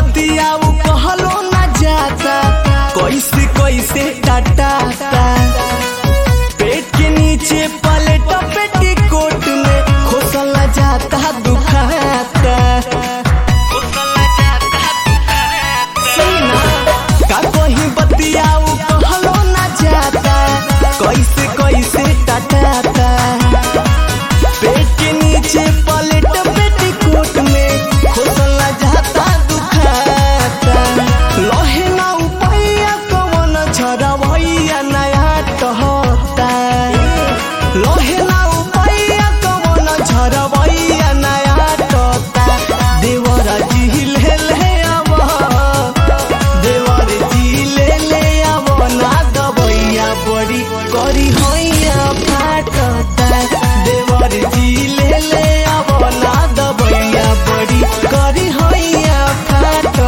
बतिया वो कहलो ना जाता, कैसे कैसे डाटाता। पेट के नीचे पलेट पेटीकोट में खोसला जाता दुखाता। का कहीं बतिया वो कहलो ना जाता, कैसे कैसे डाटाता। पेट के नीचे पलेट पेटीकोट में खोसला जाता दुखाता। लहे ना उपैया कवन झरवैया नया टहता। लहे ना उपैया कवन झरवैया नया टहता। देवरा जी ले ले आव, देवर जी ले आव ना दबैया बड़ी करी हैया फाटता। देवर जी ले आव ना दबैया बड़ी करी हैया फाटता।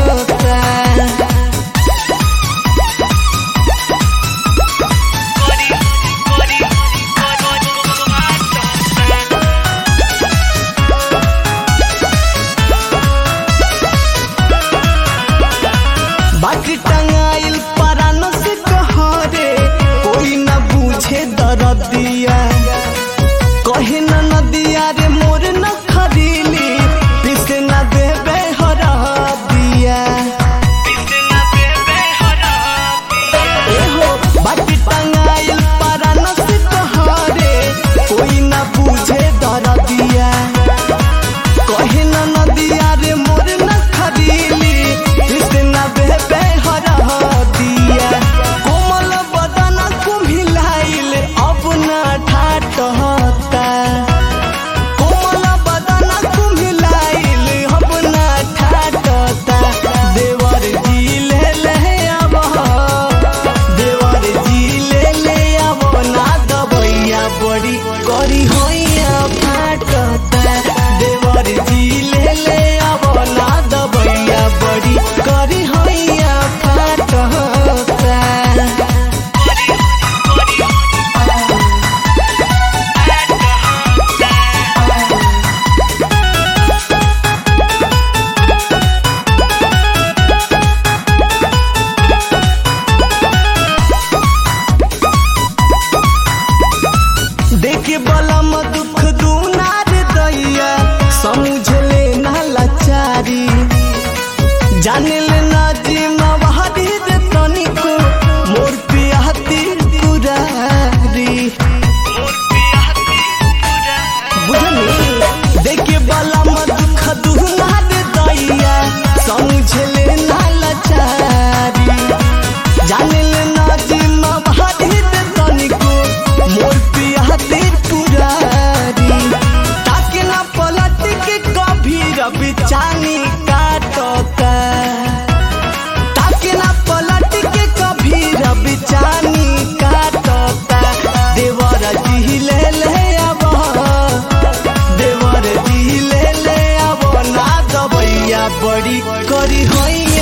बाटी टंगाइल परानो से कहरे, कोई न बूझे दरदिया। कहे न नदिया रे मोर न खरीली, पिसे न देबे हरदिया। एहो बाटी टंगाइल परानो से कहरे, कोई न बूझे दरदिया। कहे न नदिया रे मोर न खरीली, पिसे न देबे हरदिया। कोमल बदन कुम्हिलाइल अब ना ठाटता। कोमल बदन कुम्हिलाइल अब ना ठाटता। देवर जी ले आव, देवर जी ले आव ना दबैया बड़ी करी हैया फाटता। देवर जी ले आव ना दबैया बड़ी करी हैया फाटता। देखे बलम दुख दूना रे दैया, समझ ले ना लाचारी। जाने ले ना जीमा बहारी रे तनिको, मोर पियाती पुरारी। बुझनी देखे बलम दुख दूना रे दैया, समझ ले ना लाचारी। जाने ले ना जीमा बहारी रे तनिको, मोर पियाती पुरारी। ताके ना पलट के कभी रवि चानी काटता। ताके ना पलट के कभी रवि चानी काटता। देवर जी ले आव, देवर जी ले आव ना दबैया बड़ी करी हैया